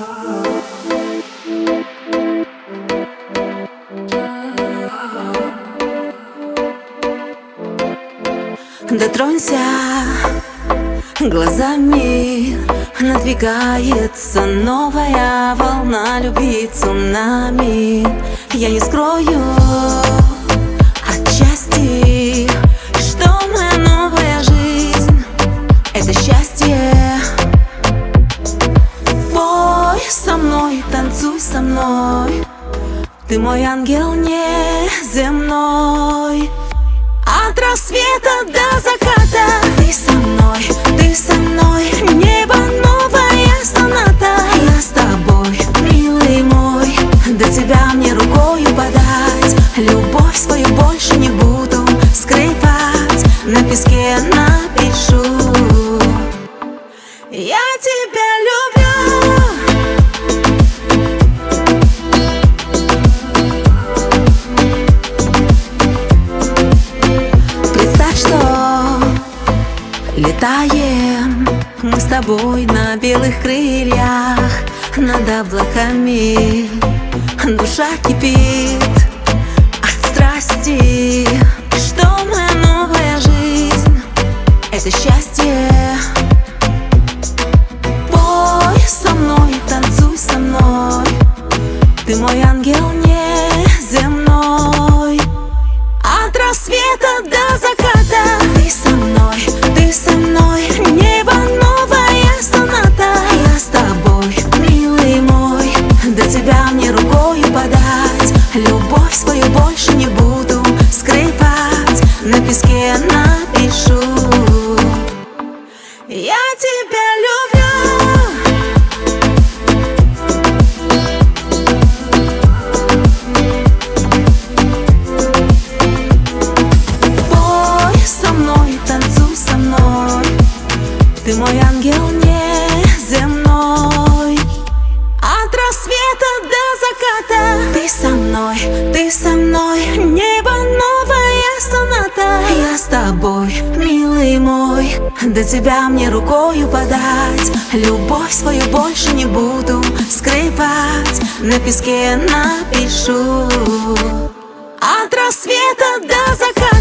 Дотронься глазами, надвигается новая волна любви, цунами. Я не скрою отчасти, что моя новая жизнь — это счастье. Пой со мной, танцуй со мной, ты мой ангел неземной. От рассвета до заката ты со мной, небо новая соната. Я с тобой, милый мой, до тебя мне рукою подать. Любовь свою больше не буду скрывать, на песке напишу: я тебя люблю. Летаем мы с тобой на белых крыльях над облаками. Душа кипит от страсти, что моя новая жизнь — это счастье. Пой со мной, танцуй со мной, ты мой ангел неземной. От рассвета до заката ты со мной, небо новая соната. Я с тобой, милый мой, до тебя мне рукою подать. Любовь свою больше не буду скрывать, на песке напишу: я тебя люблю. Ты мой ангел неземной. От рассвета до заката ты со мной, небо новая соната. Я с тобой, милый мой, до тебя мне рукою подать. Любовь свою больше не буду скрывать, на песке напишу: от рассвета до заката.